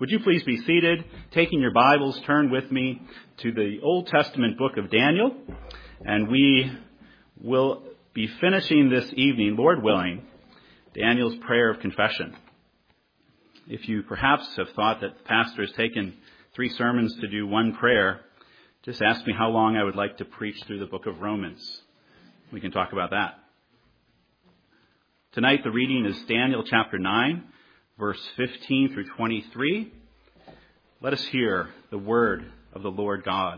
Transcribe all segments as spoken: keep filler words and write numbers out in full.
Would you please be seated, taking your Bibles, turn with me to the Old Testament book of Daniel, and we will be finishing this evening, Lord willing, Daniel's prayer of confession. If you perhaps have thought that the pastor has taken three sermons to do one prayer, just ask me how long I would like to preach through the book of Romans. We can talk about that. Tonight the reading is Daniel chapter nine, verse fifteen through twenty-three. Let us hear the word of the Lord God.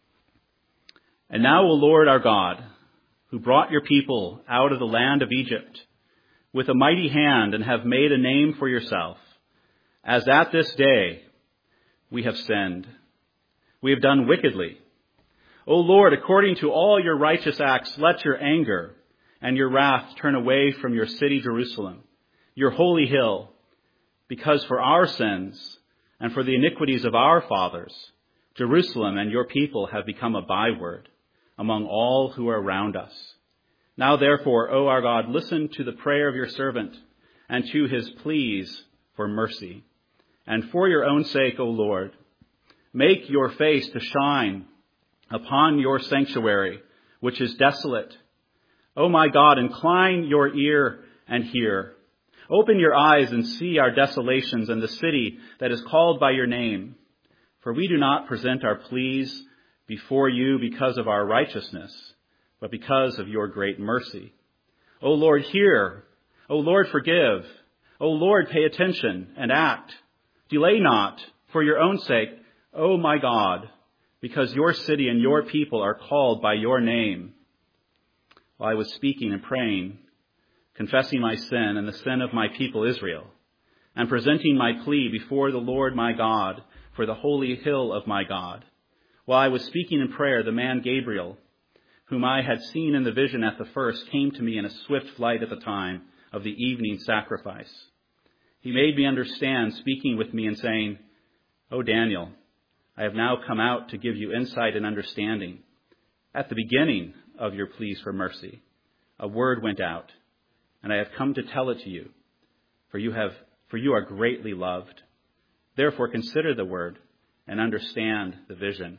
And now, O Lord our God, who brought your people out of the land of Egypt with a mighty hand and have made a name for yourself, as at this day we have sinned. We have done wickedly. O Lord, according to all your righteous acts, let your anger and your wrath turn away from your city Jerusalem, your holy hill, because for our sins and for the iniquities of our fathers, Jerusalem and your people have become a byword among all who are around us. Now therefore, O our God, listen to the prayer of your servant and to his pleas for mercy. And for your own sake, O Lord, make your face to shine upon your sanctuary, which is desolate. O my God, incline your ear and hear. Open your eyes and see our desolations and the city that is called by your name. For we do not present our pleas before you because of our righteousness, but because of your great mercy. O Lord, hear. O Lord, forgive. O Lord, pay attention and act. Delay not for your own sake, O my God, because your city and your people are called by your name. While I was speaking and praying, confessing my sin and the sin of my people Israel, and presenting my plea before the Lord my God for the holy hill of my God. While I was speaking in prayer, the man Gabriel, whom I had seen in the vision at the first, came to me in a swift flight at the time of the evening sacrifice. He made me understand, speaking with me and saying, O Daniel, I have now come out to give you insight and understanding. At the beginning of your pleas for mercy, a word went out, and I have come to tell it to you, for you have, for you are greatly loved. Therefore consider the word and understand the vision.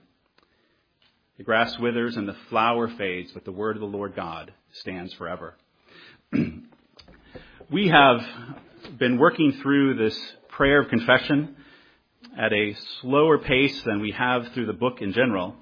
The grass withers and the flower fades, but the word of the Lord God stands forever. We have been working through this prayer of confession at a slower pace than we have through the book in general,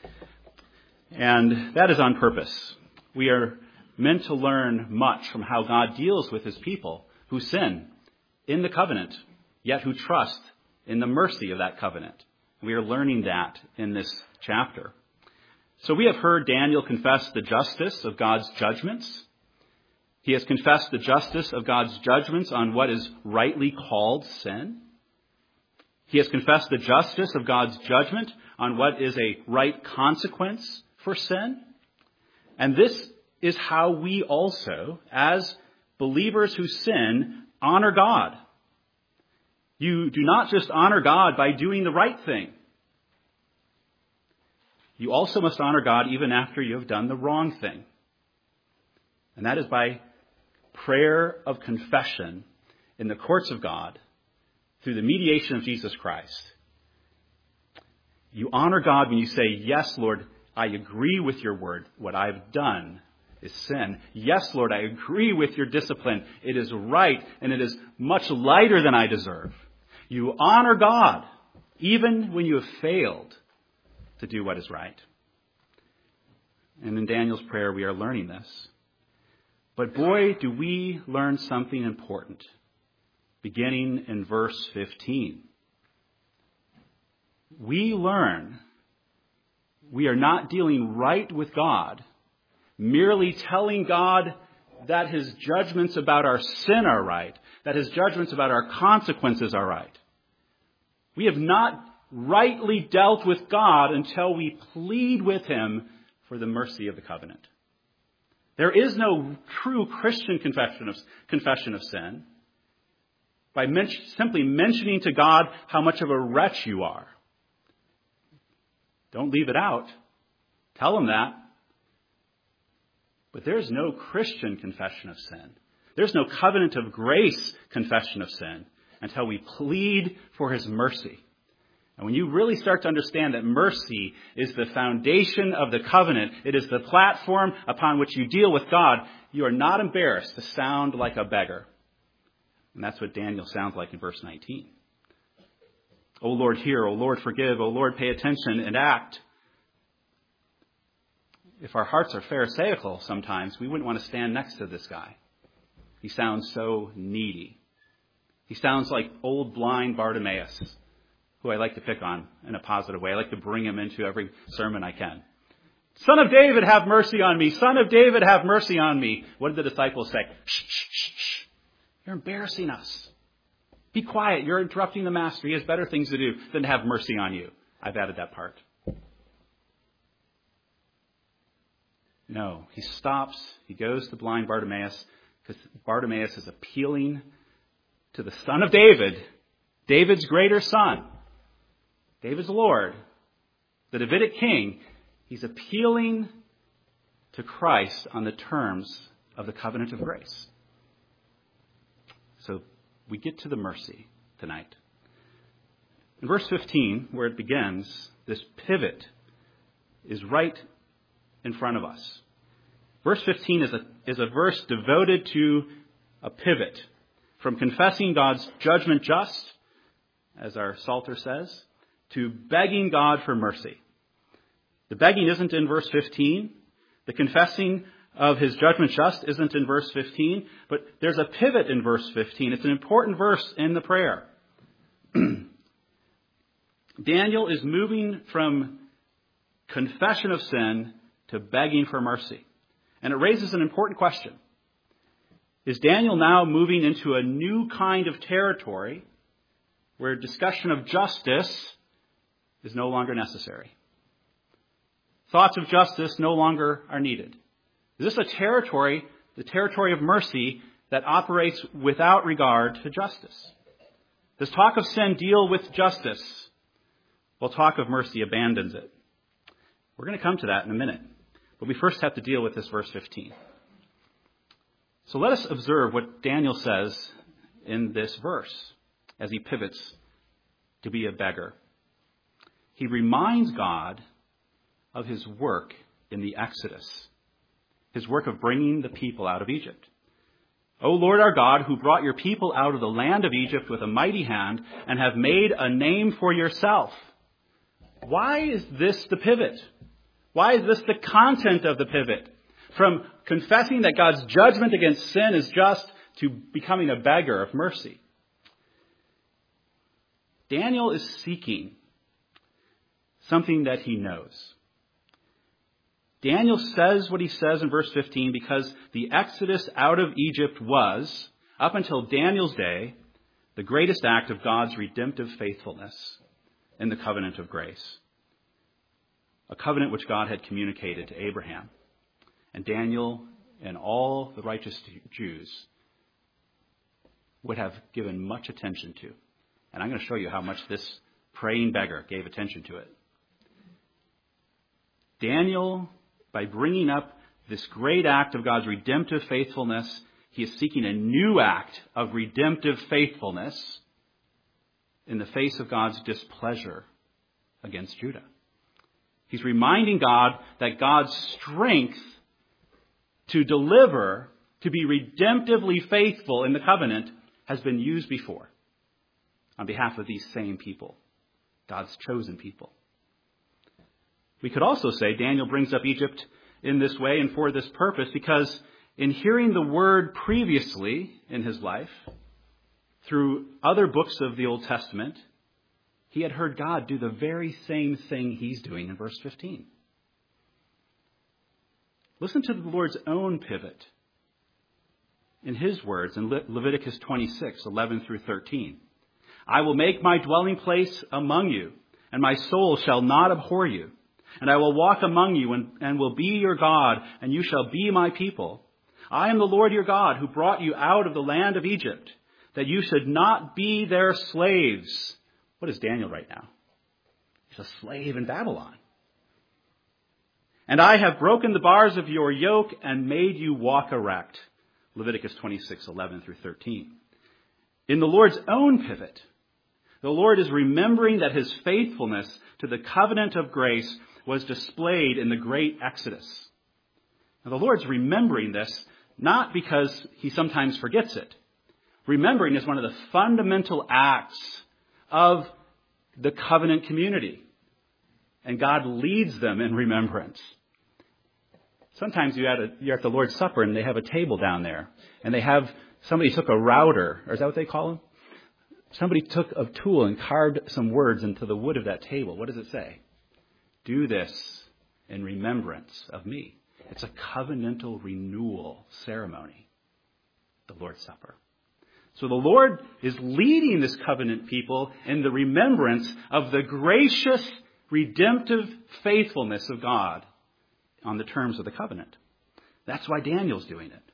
and that is on purpose. We are meant to learn much from how God deals with his people who sin in the covenant, yet who trust in the mercy of that covenant. We are learning that in this chapter. So we have heard Daniel confess the justice of God's judgments. He has confessed the justice of God's judgments on what is rightly called sin. He has confessed the justice of God's judgment on what is a right consequence for sin. And this is how we also, as believers who sin, honor God. You do not just honor God by doing the right thing. You also must honor God even after you have done the wrong thing. And that is by prayer of confession in the courts of God through the mediation of Jesus Christ. You honor God when you say, yes, Lord, I agree with your word. What I've done is sin. Yes, Lord, I agree with your discipline. It is right, and it is much lighter than I deserve. You honor God even when you have failed to do what is right. And in Daniel's prayer, we are learning this. But boy, do we learn something important, beginning in verse fifteen. We learn we are not dealing right with God, merely telling God that his judgments about our sin are right, that his judgments about our consequences are right. We have not rightly dealt with God until we plead with him for the mercy of the covenant. There is no true Christian confession of, confession of sin by men- simply mentioning to God how much of a wretch you are. Don't leave it out. Tell him that. But there's no Christian confession of sin. There's no covenant of grace confession of sin. until we plead for his mercy. And when you really start to understand that mercy is the foundation of the covenant, it is the platform upon which you deal with God, you are not embarrassed to sound like a beggar. And that's what Daniel sounds like in verse nineteen. O Lord, hear. O Lord, forgive. O Lord, pay attention and act. If our hearts are pharisaical sometimes, we wouldn't want to stand next to this guy. He sounds so needy. He sounds like old blind Bartimaeus, who I like to pick on in a positive way. I like to bring him into every sermon I can. Son of David, have mercy on me. Son of David, have mercy on me. What did the disciples say? Shh, shh, shh, shh. You're embarrassing us. Be quiet. You're interrupting the master. He has better things to do than to have mercy on you. I've added that part. No, he stops. He goes to blind Bartimaeus because Bartimaeus is appealing to the Son of David, David's greater son, David's Lord, the Davidic king. He's appealing to Christ on the terms of the covenant of grace. So we get to the mercy tonight. In verse fifteen, where it begins, this pivot is right in front of us. Verse fifteen is a, is a verse devoted to a pivot from confessing God's judgment just, as our Psalter says, to begging God for mercy. The begging isn't in verse fifteen. The confessing of his judgment just isn't in verse fifteen. But there's a pivot in verse fifteen. It's an important verse in the prayer. Daniel is moving from confession of sin to begging for mercy. And it raises an important question. Is Daniel now moving into a new kind of territory where discussion of justice is no longer necessary? Thoughts of justice no longer are needed. Is this a territory, the territory of mercy, that operates without regard to justice? Does talk of sin deal with justice, while talk of mercy abandons it? We're going to come to that in a minute. But we first have to deal with this verse fifteen. So let us observe what Daniel says in this verse as he pivots to be a beggar. He reminds God of his work in the Exodus, his work of bringing the people out of Egypt. O Lord our God, who brought your people out of the land of Egypt with a mighty hand and have made a name for yourself. Why is this the pivot? Why is this the content of the pivot? From confessing that God's judgment against sin is just to becoming a beggar of mercy. Daniel is seeking something that he knows. Daniel says what he says in verse fifteen because the exodus out of Egypt was, up until Daniel's day, the greatest act of God's redemptive faithfulness in the covenant of grace. A covenant which God had communicated to Abraham. And Daniel and all the righteous Jews would have given much attention to. And I'm going to show you how much this praying beggar gave attention to it. Daniel, by bringing up this great act of God's redemptive faithfulness, he is seeking a new act of redemptive faithfulness in the face of God's displeasure against Judah. He's reminding God that God's strength to deliver, to be redemptively faithful in the covenant, has been used before on behalf of these same people, God's chosen people. We could also say Daniel brings up Egypt in this way and for this purpose because in hearing the word previously in his life, through other books of the Old Testament, he had heard God do the very same thing he's doing in verse fifteen. Listen to the Lord's own pivot in his words in Le- Leviticus twenty-six, eleven through thirteen. I will make my dwelling place among you, and my soul shall not abhor you. And I will walk among you and, and will be your God, and you shall be my people. I am the Lord your God who brought you out of the land of Egypt, that you should not be their slaves. What is Daniel right now? He's a slave in Babylon. And I have broken the bars of your yoke and made you walk erect. Leviticus twenty-six, eleven through thirteen. In the Lord's own pivot, the Lord is remembering that his faithfulness to the covenant of grace was displayed in the great Exodus. Now, the Lord's remembering this not because he sometimes forgets it. Remembering is one of the fundamental acts of the covenant community. And God leads them in remembrance. Sometimes you're at, a, you're at the Lord's Supper and they have a table down there. And they have, somebody took a router, or is that what they call them? Somebody took a tool and carved some words into the wood of that table. What does it say? Do this in remembrance of me. It's a covenantal renewal ceremony, the Lord's Supper. So the Lord is leading this covenant people in the remembrance of the gracious, redemptive faithfulness of God on the terms of the covenant. That's why Daniel's doing it.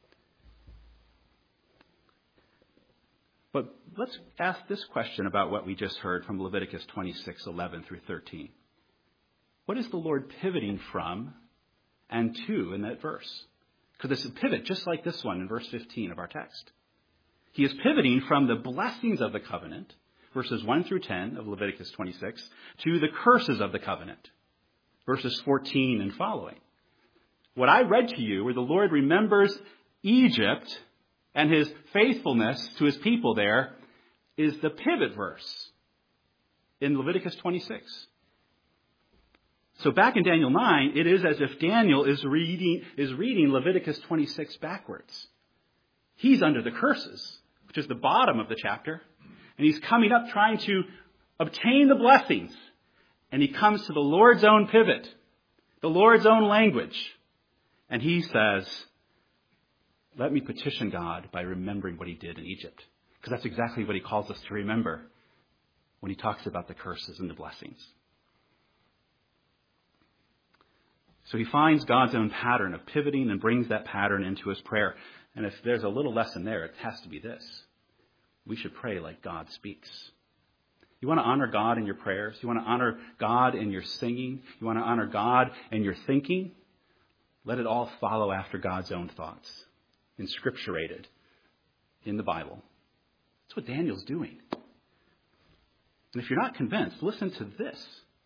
But let's ask this question about what we just heard from Leviticus twenty-six, eleven through thirteen. What is the Lord pivoting from and to in that verse? Because it's a pivot just like this one in verse fifteen of our text. He is pivoting from the blessings of the covenant, verses one through ten of Leviticus twenty-six, to the curses of the covenant, verses fourteen and following. What I read to you, where the Lord remembers Egypt and his faithfulness to his people there, is the pivot verse in Leviticus twenty-six. So back in Daniel nine, it is as if Daniel is reading, is reading Leviticus twenty-six backwards. He's under the curses, which is the bottom of the chapter. And he's coming up trying to obtain the blessings. And he comes to the Lord's own pivot, the Lord's own language. And he says, let me petition God by remembering what he did in Egypt. Because that's exactly what he calls us to remember when he talks about the curses and the blessings. So he finds God's own pattern of pivoting and brings that pattern into his prayer. And if there's a little lesson there, it has to be this. We should pray like God speaks. You want to honor God in your prayers? You want to honor God in your singing? You want to honor God in your thinking? Let it all follow after God's own thoughts, inscripturated in the Bible. That's what Daniel's doing. And if you're not convinced, listen to this.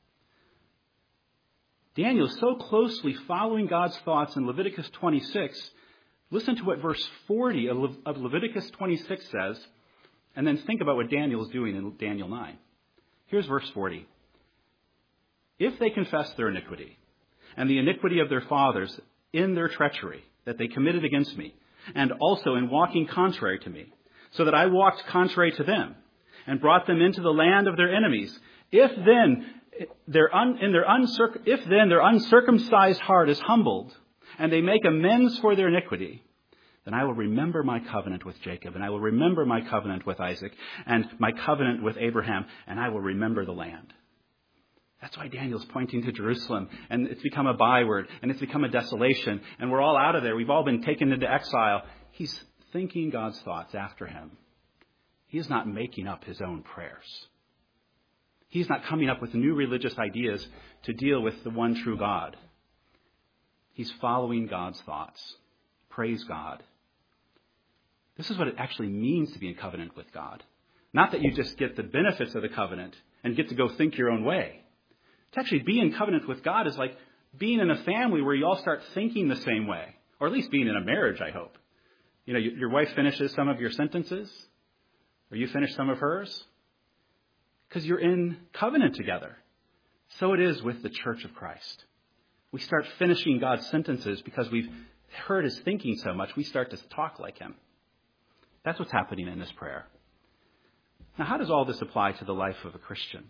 Daniel is so closely following God's thoughts in Leviticus twenty-six. Listen to what verse forty of Le- of Leviticus twenty-six says, and then think about what Daniel is doing in Daniel nine. Here's verse forty. If they confess their iniquity and the iniquity of their fathers in their treachery that they committed against me, and also in walking contrary to me, so that I walked contrary to them and brought them into the land of their enemies, if then their un, in their uncirc, if then their uncircumcised heart is humbled, and they make amends for their iniquity, then I will remember my covenant with Jacob, and I will remember my covenant with Isaac, and my covenant with Abraham, and I will remember the land. That's why Daniel's pointing to Jerusalem, and it's become a byword, and it's become a desolation, and we're all out of there. We've all been taken into exile. He's thinking God's thoughts after him. He is not making up his own prayers. He's not coming up with new religious ideas to deal with the one true God. He's following God's thoughts. Praise God. This is what it actually means to be in covenant with God. Not that you just get the benefits of the covenant and get to go think your own way. To actually be in covenant with God is like being in a family where you all start thinking the same way. Or at least being in a marriage, I hope. You know, your wife finishes some of your sentences. Or you finish some of hers. Because you're in covenant together. So it is with the Church of Christ. We start finishing God's sentences because we've heard his thinking so much, we start to talk like him. That's what's happening in this prayer. Now, how does all this apply to the life of a Christian?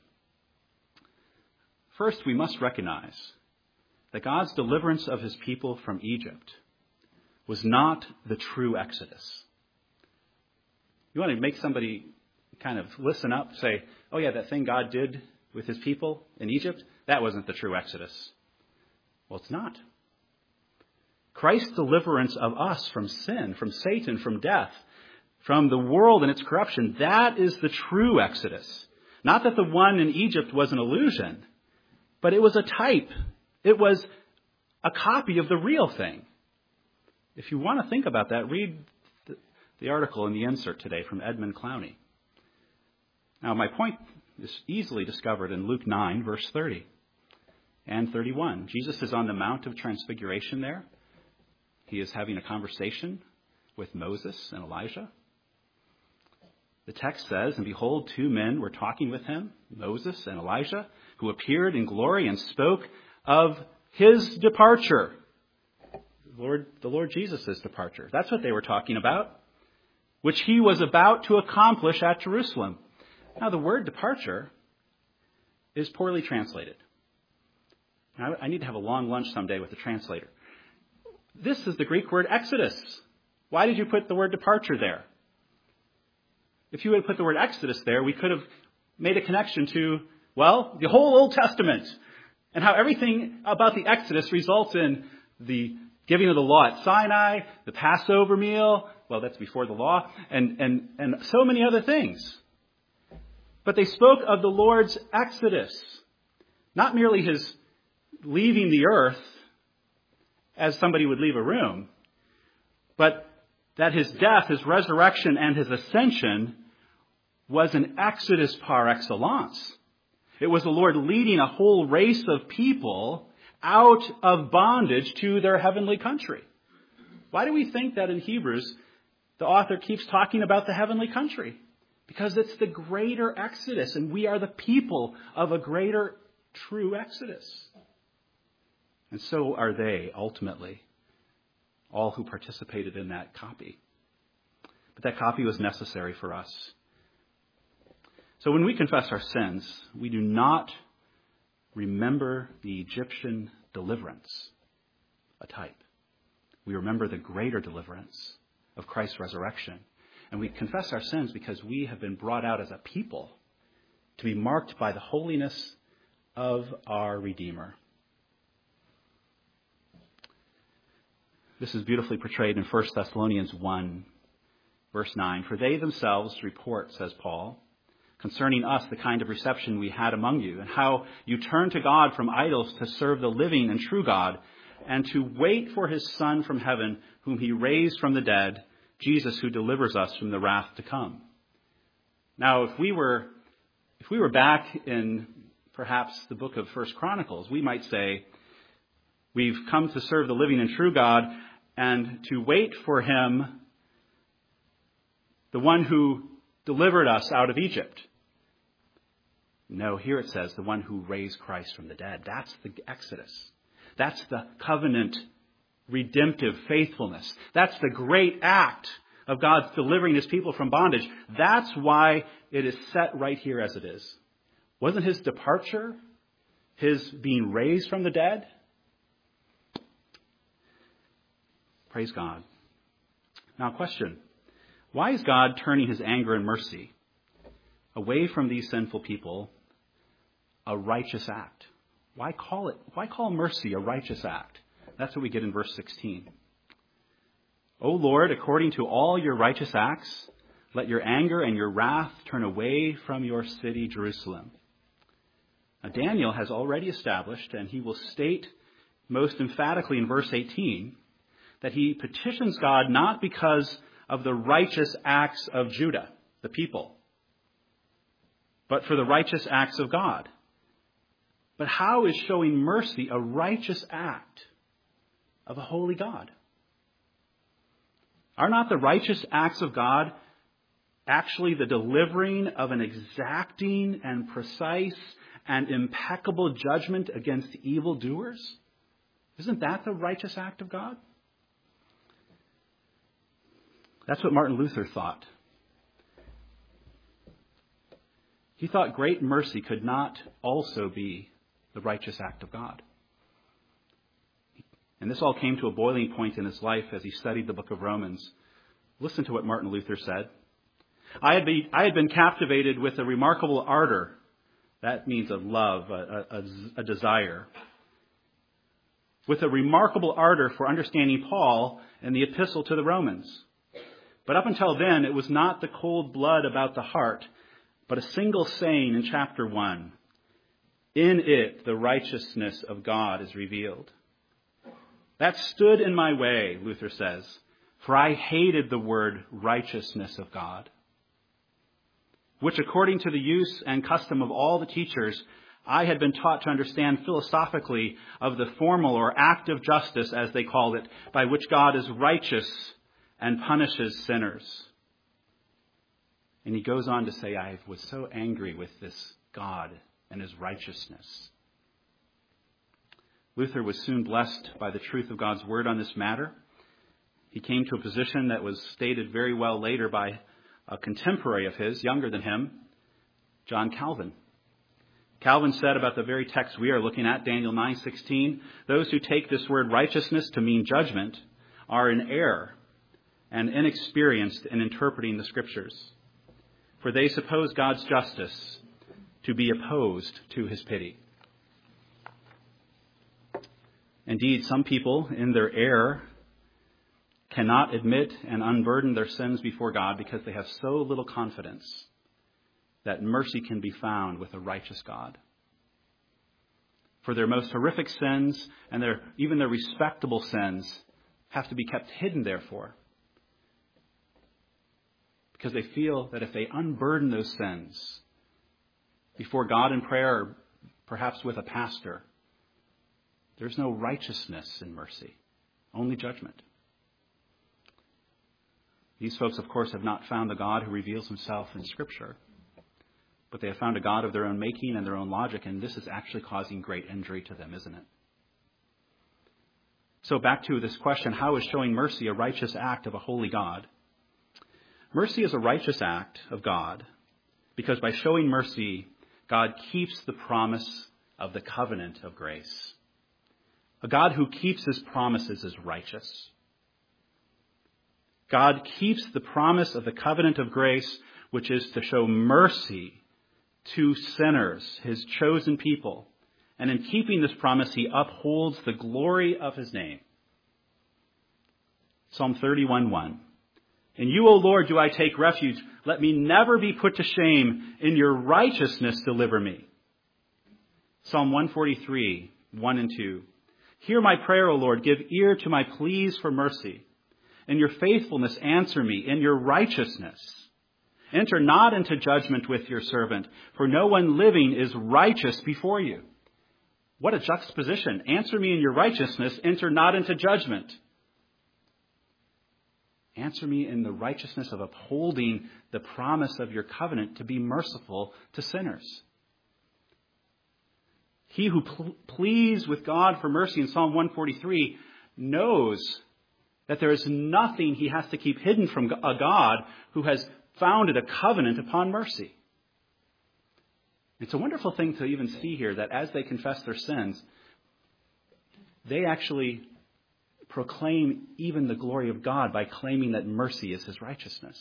First, we must recognize that God's deliverance of his people from Egypt was not the true Exodus. You want to make somebody kind of listen up, say, oh yeah, that thing God did with his people in Egypt, that wasn't the true Exodus. Well, it's not. Christ's deliverance of us from sin, from Satan, from death, from the world and its corruption, that is the true Exodus. Not that the one in Egypt was an illusion, but it was a type. It was a copy of the real thing. If you want to think about that, read the, the article in the insert today from Edmund Clowney. Now, my point is easily discovered in Luke nine, verse thirty and thirty-one. Jesus is on the Mount of Transfiguration there. He is having a conversation with Moses and Elijah. The text says, and behold, two men were talking with him, Moses and Elijah, who appeared in glory and spoke of his departure. The Lord, the Lord Jesus' departure. That's what they were talking about, which he was about to accomplish at Jerusalem. Now, the word departure is poorly translated. Now, I need to have a long lunch someday with the translator. This is the Greek word exodus. Why did you put the word departure there? If you had put the word exodus there, we could have made a connection to, well, the whole Old Testament and how everything about the Exodus results in the giving of the law at Sinai, the Passover meal, well, that's before the law, and, and, and so many other things. But they spoke of the Lord's exodus, not merely his leaving the earth as somebody would leave a room, but that his death, his resurrection, and his ascension was an exodus par excellence. It was the Lord leading a whole race of people out of bondage to their heavenly country. Why do we think that in Hebrews the author keeps talking about the heavenly country? Because it's the greater exodus, and we are the people of a greater true exodus. And so are they, ultimately, all who participated in that copy. But that copy was necessary for us. So when we confess our sins, we do not remember the Egyptian deliverance, a type. We remember the greater deliverance of Christ's resurrection. And we confess our sins because we have been brought out as a people to be marked by the holiness of our Redeemer. This is beautifully portrayed in First Thessalonians one, verse nine. For they themselves report, says Paul, concerning us the kind of reception we had among you, and how you turned to God from idols to serve the living and true God, and to wait for his Son from heaven, whom he raised from the dead, Jesus, who delivers us from the wrath to come. Now, if we were, if we were back in perhaps the book of First Chronicles, we might say, we've come to serve the living and true God, and to wait for him, the one who delivered us out of Egypt. No, here it says the one who raised Christ from the dead. That's the Exodus. That's the covenant redemptive faithfulness. That's the great act of God's delivering his people from bondage. That's why it is set right here as it is. Wasn't his departure, his being raised from the dead? Praise God. Now, question. Why is God turning his anger and mercy away from these sinful people a righteous act? Why call it, why call mercy a righteous act? That's what we get in verse sixteen. O Lord, according to all your righteous acts, let your anger and your wrath turn away from your city, Jerusalem. Now, Daniel has already established, and he will state most emphatically in verse eighteen, that he petitions God not because of the righteous acts of Judah, the people, but for the righteous acts of God. But how is showing mercy a righteous act of a holy God? Are not the righteous acts of God actually the delivering of an exacting and precise and impeccable judgment against evildoers? Isn't that the righteous act of God? That's what Martin Luther thought. He thought great mercy could not also be the righteous act of God. And this all came to a boiling point in his life as he studied the book of Romans. Listen to what Martin Luther said. I had been, I had been captivated with a remarkable ardor. That means a love, a, a, a desire. With a remarkable ardor for understanding Paul and the epistle to the Romans. But up until then, it was not the cold blood about the heart, but a single saying in chapter one. In it, the righteousness of God is revealed. That stood in my way, Luther says, For I hated the word righteousness of God, which according to the use and custom of all the teachers, I had been taught to understand philosophically of the formal or active justice, as they called it, by which God is righteous and punishes sinners. And he goes on to say, I was so angry with this God and his righteousness. Luther was soon blessed by the truth of God's word on this matter. He came to a position that was stated very well later by a contemporary of his, younger than him, John Calvin. Calvin said about the very text we are looking at, Daniel nine sixteen, those who take this word righteousness to mean judgment are in error and inexperienced in interpreting the Scriptures. For they suppose God's justice to be opposed to his pity. Indeed, some people in their error cannot admit and unburden their sins before God because they have so little confidence that mercy can be found with a righteous God. For their most horrific sins and their even their respectable sins have to be kept hidden, therefore, because they feel that if they unburden those sins before God in prayer, or perhaps with a pastor, there's no righteousness in mercy, only judgment. These folks, of course, have not found the God who reveals himself in Scripture, but they have found a God of their own making and their own logic, and this is actually causing great injury to them, isn't it? So back to this question, how is showing mercy a righteous act of a holy God? Mercy is a righteous act of God because by showing mercy, God keeps the promise of the covenant of grace. A God who keeps his promises is righteous. God keeps the promise of the covenant of grace, which is to show mercy to sinners, his chosen people. And in keeping this promise, he upholds the glory of his name. Psalm thirty-one one. In you, O Lord, do I take refuge. Let me never be put to shame. In your righteousness, deliver me. Psalm one forty-three, one and two. Hear my prayer, O Lord. Give ear to my pleas for mercy. In your faithfulness, answer me. In your righteousness, enter not into judgment with your servant, for no one living is righteous before you. What a juxtaposition. Answer me in your righteousness. Enter not into judgment. Answer me in the righteousness of upholding the promise of your covenant to be merciful to sinners. He who pl- pleads with God for mercy in Psalm one forty-three knows that there is nothing he has to keep hidden from a God who has founded a covenant upon mercy. It's a wonderful thing to even see here that as they confess their sins, they actually proclaim even the glory of God by claiming that mercy is his righteousness.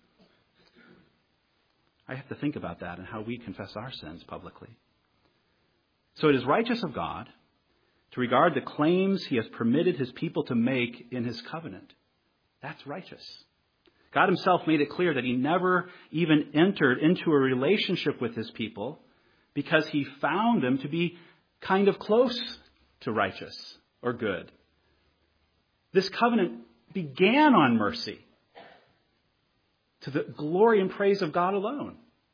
I have to think about that and how we confess our sins publicly. So it is righteous of God to regard the claims he has permitted his people to make in his covenant. That's righteous. God himself made it clear that he never even entered into a relationship with his people because he found them to be kind of close to righteous or good. This covenant began on mercy to the glory and praise of God alone.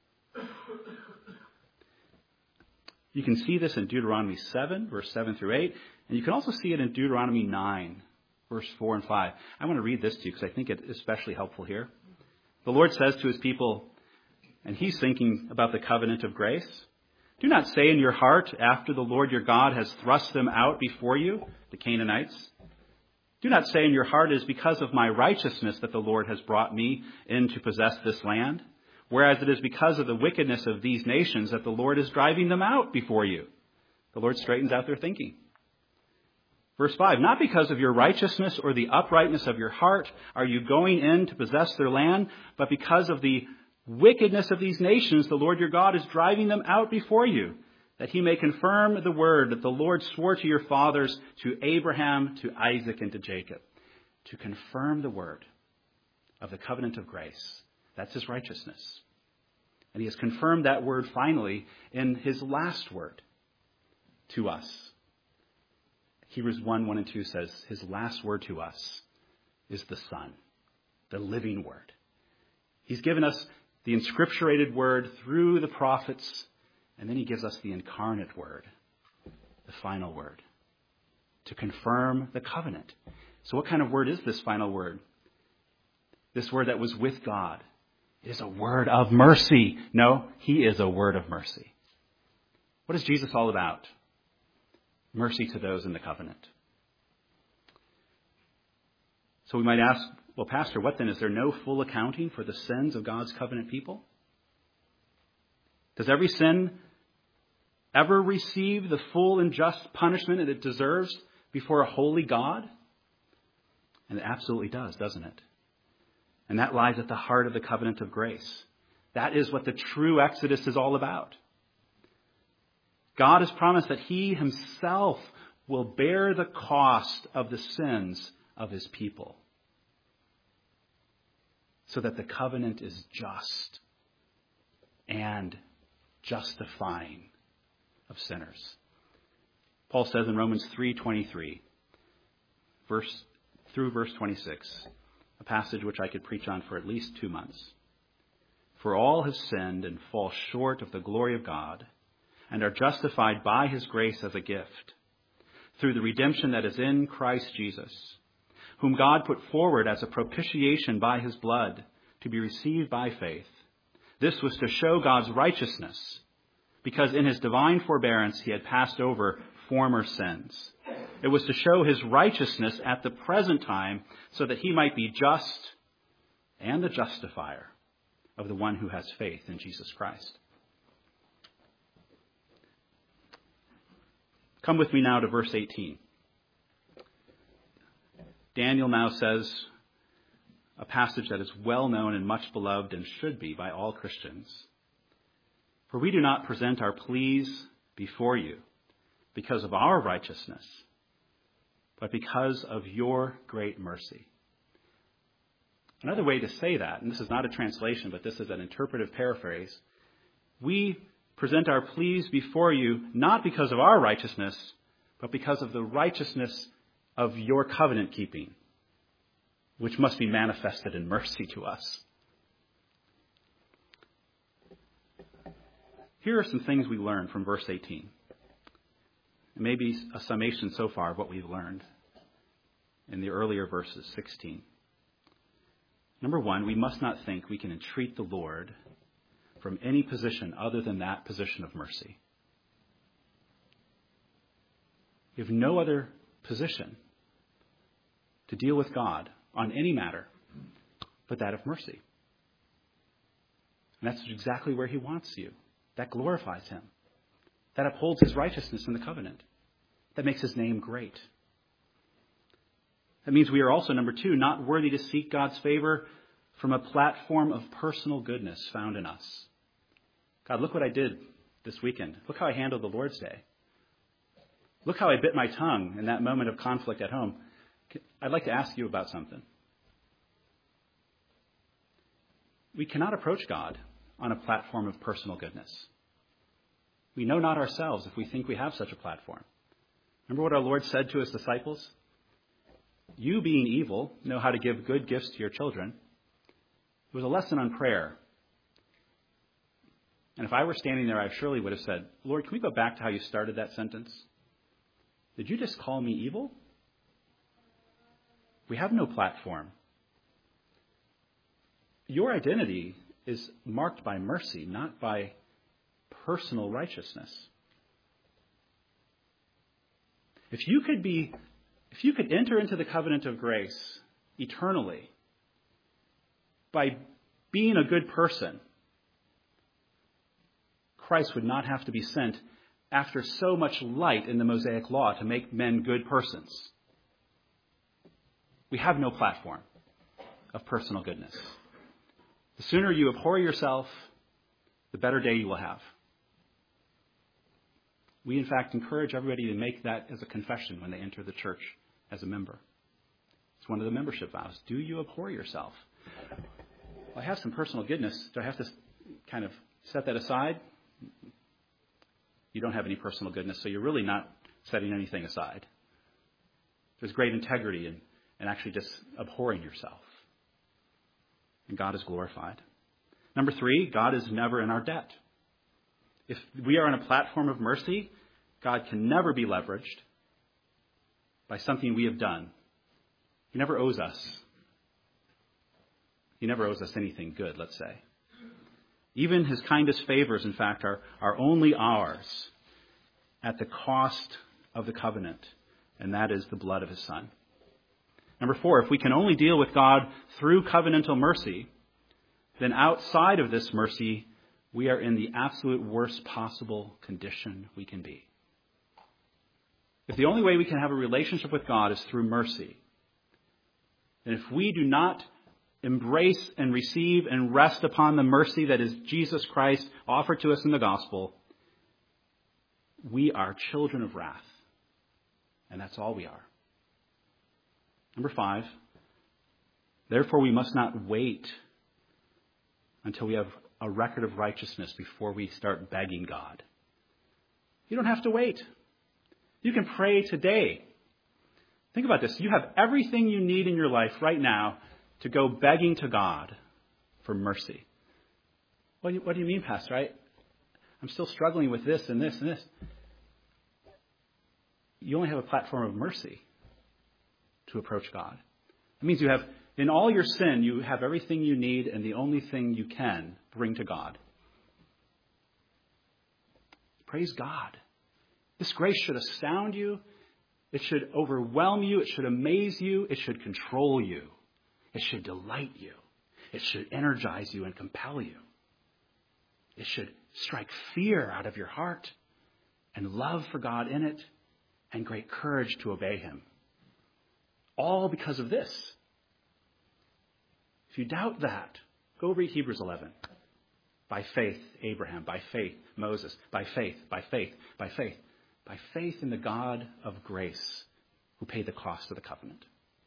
You can see this in Deuteronomy seven, verse seven through eight, and you can also see it in Deuteronomy nine, verse four and five. I want to read this to you because I think it is especially helpful here. The Lord says to his people, and he's thinking about the covenant of grace, do not say in your heart, after the Lord your God has thrust them out before you, the Canaanites, do not say in your heart, it is because of my righteousness that the Lord has brought me in to possess this land, whereas it is because of the wickedness of these nations that the Lord is driving them out before you. The Lord straightens out their thinking. Verse five, not because of your righteousness or the uprightness of your heart are you going in to possess their land, but because of the wickedness of these nations, the Lord your God is driving them out before you, that he may confirm the word that the Lord swore to your fathers, to Abraham, to Isaac, and to Jacob. To confirm the word of the covenant of grace. That's his righteousness. And he has confirmed that word finally in his last word to us. Hebrews one, one and two says his last word to us is the Son, the living Word. He's given us the inscripturated Word through the prophets, and then he gives us the incarnate Word, the final Word, to confirm the covenant. So what kind of word is this final word? This word that was with God. It is a word of mercy. No, he is a word of mercy. What is Jesus all about? Mercy to those in the covenant. So we might ask, well, Pastor, what then? Is there no full accounting for the sins of God's covenant people? Does every sin ever receive the full and just punishment that it deserves before a holy God? And it absolutely does, doesn't it? And that lies at the heart of the covenant of grace. That is what the true Exodus is all about. God has promised that he himself will bear the cost of the sins of his people, so that the covenant is just and justifying of sinners. Paul says in Romans three twenty-three, verse through verse twenty-six, a passage which I could preach on for at least two months. For all have sinned and fall short of the glory of God, and are justified by his grace as a gift, through the redemption that is in Christ Jesus, whom God put forward as a propitiation by his blood, to be received by faith. This was to show God's righteousness, because in his divine forbearance he had passed over former sins. It was to show his righteousness at the present time, so that he might be just and the justifier of the one who has faith in Jesus Christ. Come with me now to verse eighteen. Daniel now says a passage that is well known and much beloved and should be by all Christians. For we do not present our pleas before you because of our righteousness, but because of your great mercy. Another way to say that, and this is not a translation, but this is an interpretive paraphrase, we present our pleas before you not because of our righteousness, but because of the righteousness of your covenant keeping, which must be manifested in mercy to us. Here are some things we learn from verse eighteen. It may be a summation so far of what we've learned in the earlier verses, sixteen. Number one, we must not think we can entreat the Lord from any position other than that position of mercy. We have no other position to deal with God on any matter but that of mercy. And that's exactly where he wants you. That glorifies him. That upholds his righteousness in the covenant. That makes his name great. That means we are also, number two, not worthy to seek God's favor from a platform of personal goodness found in us. God, look what I did this weekend. Look how I handled the Lord's Day. Look how I bit my tongue in that moment of conflict at home. I'd like to ask you about something. We cannot approach God on a platform of personal goodness. We know not ourselves if we think we have such a platform. Remember what our Lord said to his disciples? You, being evil, know how to give good gifts to your children. It was a lesson on prayer. And if I were standing there, I surely would have said, Lord, can we go back to how you started that sentence? Did you just call me evil? We have no platform. Your identity is marked by mercy, not by personal righteousness. If you could be, if you could enter into the covenant of grace eternally by being a good person, Christ would not have to be sent after so much light in the Mosaic law to make men good persons. We have no platform of personal goodness. The sooner you abhor yourself, the better day you will have. We, in fact, encourage everybody to make that as a confession when they enter the church as a member. It's one of the membership vows. Do you abhor yourself? Well, I have some personal goodness. Do I have to kind of set that aside? You don't have any personal goodness, so you're really not setting anything aside. There's great integrity in and actually just abhorring yourself. And God is glorified. Number three, God is never in our debt. If we are on a platform of mercy, God can never be leveraged by something we have done. He never owes us. He never owes us anything good, let's say. Even his kindest favors, in fact, are, are only ours at the cost of the covenant, and that is the blood of his Son. Number four, if we can only deal with God through covenantal mercy, then outside of this mercy, we are in the absolute worst possible condition we can be. If the only way we can have a relationship with God is through mercy, then if we do not embrace and receive and rest upon the mercy that is Jesus Christ offered to us in the gospel, we are children of wrath. And that's all we are. Number five, therefore we must not wait until we have a record of righteousness before we start begging God. You don't have to wait. You can pray today. Think about this. You have everything you need in your life right now to go begging to God for mercy. What do you, what do you mean, Pastor? I, I'm still struggling with this and this and this. You only have a platform of mercy to approach God. It means you have, in all your sin, you have everything you need and the only thing you can bring to God. Praise God. This grace should astound you. It should overwhelm you. It should amaze you. It should control you. It should delight you. It should energize you and compel you. It should strike fear out of your heart and love for God in it and great courage to obey him. All because of this. If you doubt that, go read Hebrews eleven. By faith, Abraham. By faith, Moses. By faith, by faith, by faith. By faith in the God of grace who paid the cost of the covenant.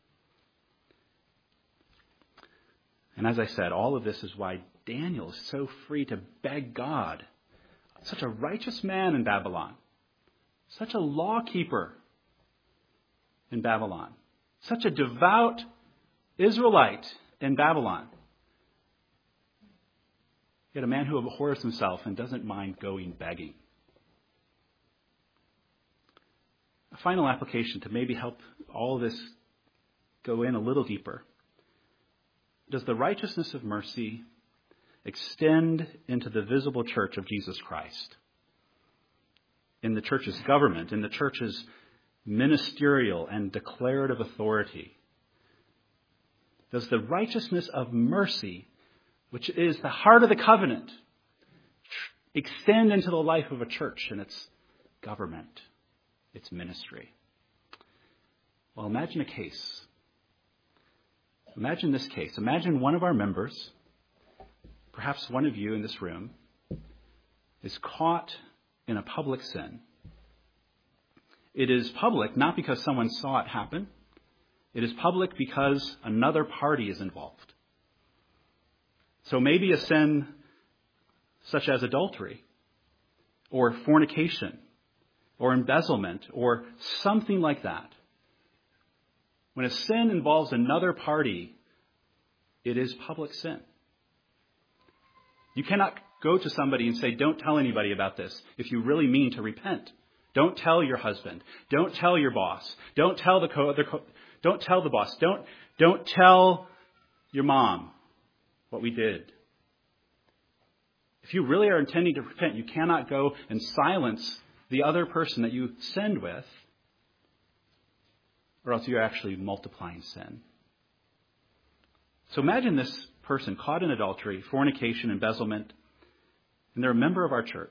And as I said, all of this is why Daniel is so free to beg God. Such a righteous man in Babylon. Such a law keeper in Babylon. Such a devout Israelite in Babylon. Yet a man who abhors himself and doesn't mind going begging. A final application to maybe help all this go in a little deeper. Does the righteousness of mercy extend into the visible church of Jesus Christ? In the church's government, in the church's ministerial and declarative authority? Does the righteousness of mercy, which is the heart of the covenant, extend into the life of a church and its government, its ministry? Well, imagine a case. Imagine this case. Imagine one of our members, perhaps one of you in this room, is caught in a public sin. It is public not because someone saw it happen. It is public because another party is involved. So maybe a sin such as adultery or fornication or embezzlement or something like that. When a sin involves another party, it is public sin. You cannot go to somebody and say, don't tell anybody about this if you really mean to repent. Don't tell your husband. Don't tell your boss. Don't tell the co- the co- don't tell the boss. Don't don't tell your mom what we did. If you really are intending to repent, you cannot go and silence the other person that you sinned with, or else you're actually multiplying sin. So imagine this person caught in adultery, fornication, embezzlement, and they're a member of our church.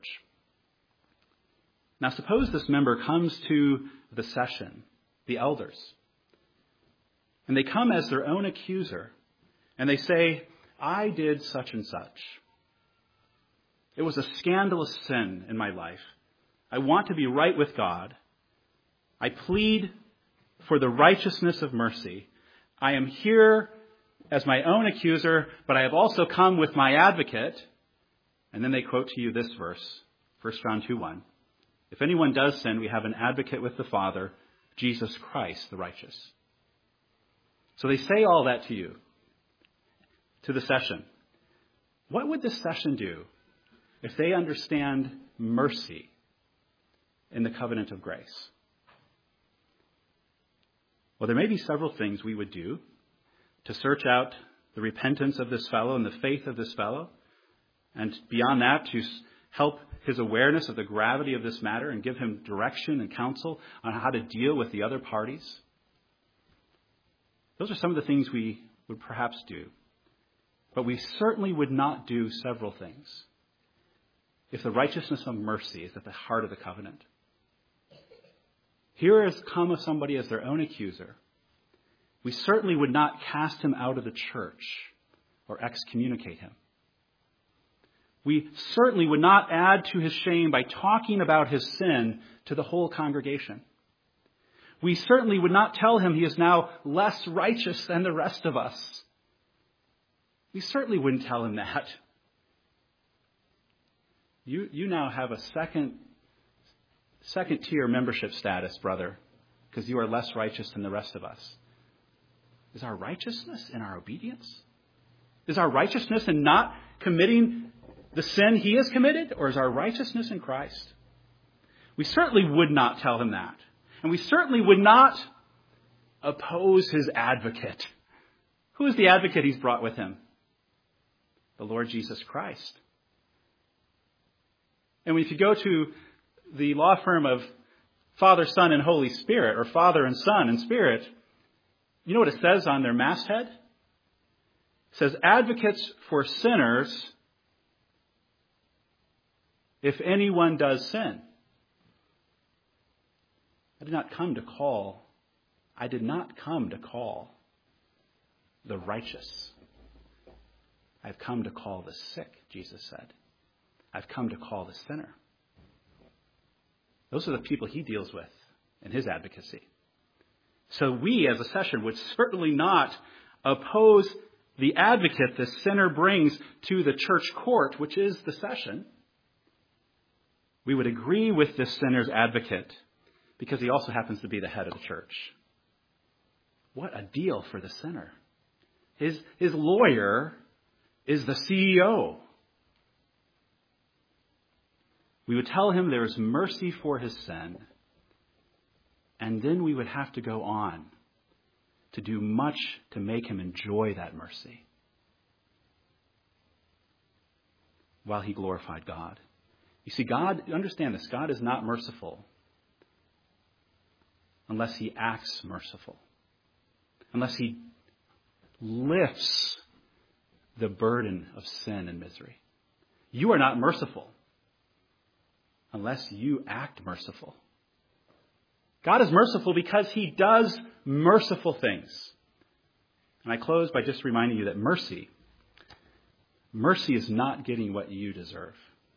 Now suppose this member comes to the session, the elders, and they come as their own accuser, and they say, I did such and such. It was a scandalous sin in my life. I want to be right with God. I plead for the righteousness of mercy. I am here as my own accuser, but I have also come with my advocate. And then they quote to you this verse, First John two one. If anyone does sin, we have an advocate with the Father, Jesus Christ, the righteous. So they say all that to you, to the session. What would this session do if they understand mercy in the covenant of grace? Well, there may be several things we would do to search out the repentance of this fellow and the faith of this fellow, and beyond that, to help his awareness of the gravity of this matter and give him direction and counsel on how to deal with the other parties. Those are some of the things we would perhaps do. But we certainly would not do several things if the righteousness of mercy is at the heart of the covenant. Here has come somebody as their own accuser. We certainly would not cast him out of the church or excommunicate him. We certainly would not add to his shame by talking about his sin to the whole congregation. We certainly would not tell him he is now less righteous than the rest of us. We certainly wouldn't tell him that. You, you now have a second, second tier membership status, brother, because you are less righteous than the rest of us. Is our righteousness in our obedience? Is our righteousness in not committing the sin he has committed? Or is our righteousness in Christ? We certainly would not tell him that. And we certainly would not oppose his advocate. Who is the advocate he's brought with him? The Lord Jesus Christ. And if you go to the law firm of Father, Son, and Holy Spirit, or Father and Son and Spirit, you know what it says on their masthead? It says, advocates for sinners if anyone does sin. I did not come to call, I did not come to call the righteous. I've come to call the sick, Jesus said. I've come to call the sinner. Those are the people he deals with in his advocacy. So we as a session would certainly not oppose the advocate the sinner brings to the church court, which is the session. We would agree with this sinner's advocate because he also happens to be the head of the church. What a deal for the sinner. His, his lawyer is the C E O. We would tell him there is mercy for his sin, and then we would have to go on to do much to make him enjoy that mercy while he glorified God. You see, God, understand this, God is not merciful unless he acts merciful, unless he lifts the burden of sin and misery. You are not merciful unless you act merciful. God is merciful because he does merciful things. And I close by just reminding you that mercy, mercy is not getting what you deserve.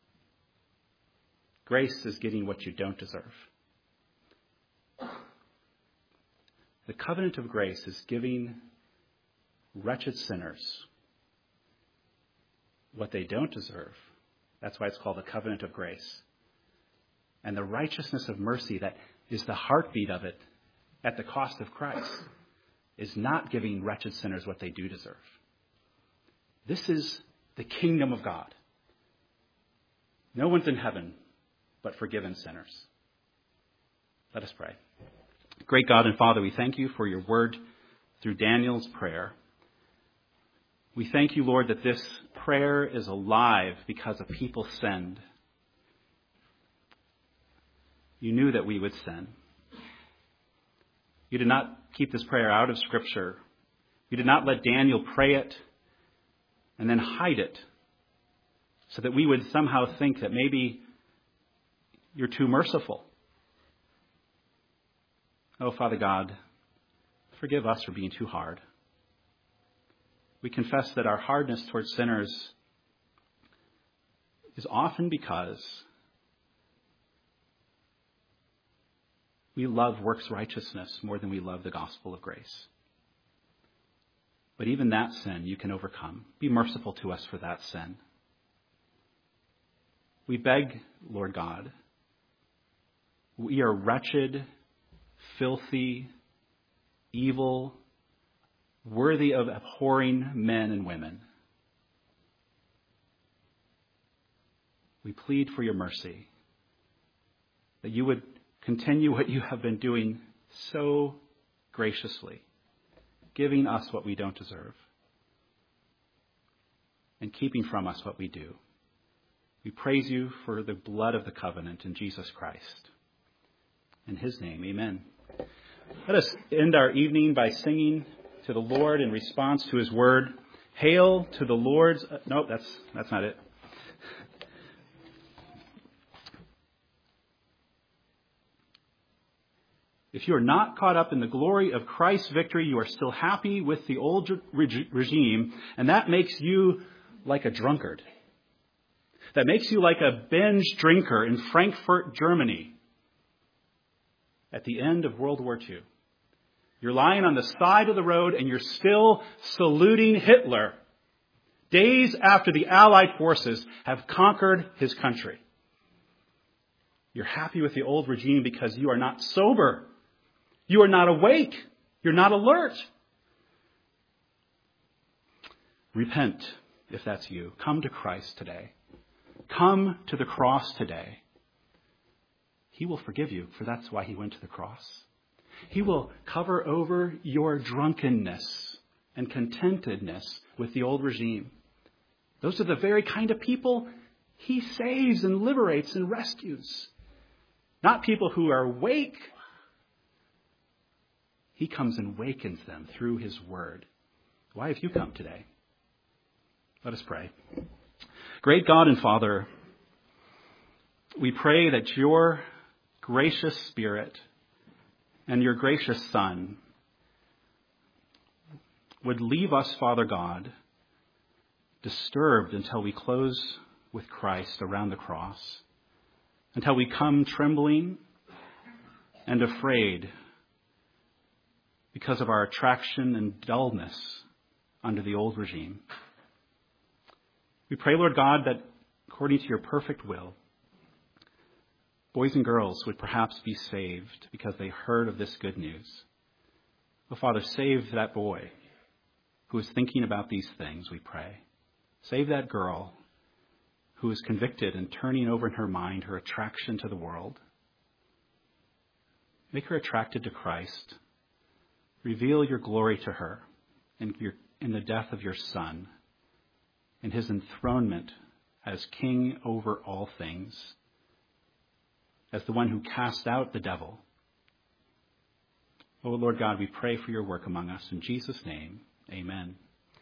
Grace is getting what you don't deserve. The covenant of grace is giving wretched sinners what they don't deserve. That's why it's called the covenant of grace. And the righteousness of mercy that is the heartbeat of it at the cost of Christ is not giving wretched sinners what they do deserve. This is the kingdom of God. No one's in heaven but forgiven sinners. Let us pray. Great God and Father, we thank you for your word through Daniel's prayer. We thank you, Lord, that this prayer is alive because a people sinned. You knew that we would sin. You did not keep this prayer out of Scripture. You did not let Daniel pray it and then hide it so that we would somehow think that maybe you're too merciful. Oh, Father God, forgive us for being too hard. We confess that our hardness towards sinners is often because we love works righteousness more than we love the gospel of grace. But even that sin you can overcome. Be merciful to us for that sin. We beg, Lord God, we are wretched, filthy, evil, worthy of abhorring men and women. We plead for your mercy, that you would continue what you have been doing so graciously, giving us what we don't deserve and keeping from us what we do. We praise you for the blood of the covenant in Jesus Christ. In his name, amen. Let us end our evening by singing to the Lord in response to his word. Hail to the Lord's... Uh, no, that's that's not it. If you are not caught up in the glory of Christ's victory, you are still happy with the old reg- regime, and that makes you like a drunkard. That makes you like a binge drinker in Frankfurt, Germany at the end of World War Two. You're lying on the side of the road and you're still saluting Hitler days after the Allied forces have conquered his country. You're happy with the old regime because you are not sober. You are not awake. You're not alert. Repent if that's you. Come to Christ today. Come to the cross today. He will forgive you, for that's why he went to the cross. He will cover over your drunkenness and contentedness with the old regime. Those are the very kind of people he saves and liberates and rescues. Not people who are awake. He comes and wakens them through his word. Why have you come today? Let us pray. Great God and Father, we pray that your gracious Spirit and your gracious Son would leave us, Father God, disturbed until we close with Christ around the cross, until we come trembling and afraid because of our attraction and dullness under the old regime. We pray, Lord God, that according to your perfect will, boys and girls would perhaps be saved because they heard of this good news. Oh, Father, save that boy who is thinking about these things, we pray. Save that girl who is convicted and turning over in her mind her attraction to the world. Make her attracted to Christ. Reveal your glory to her in, your, in the death of your Son, in his enthronement as King over all things, as the one who cast out the devil. Oh, Lord God, we pray for your work among us. In Jesus' name, amen.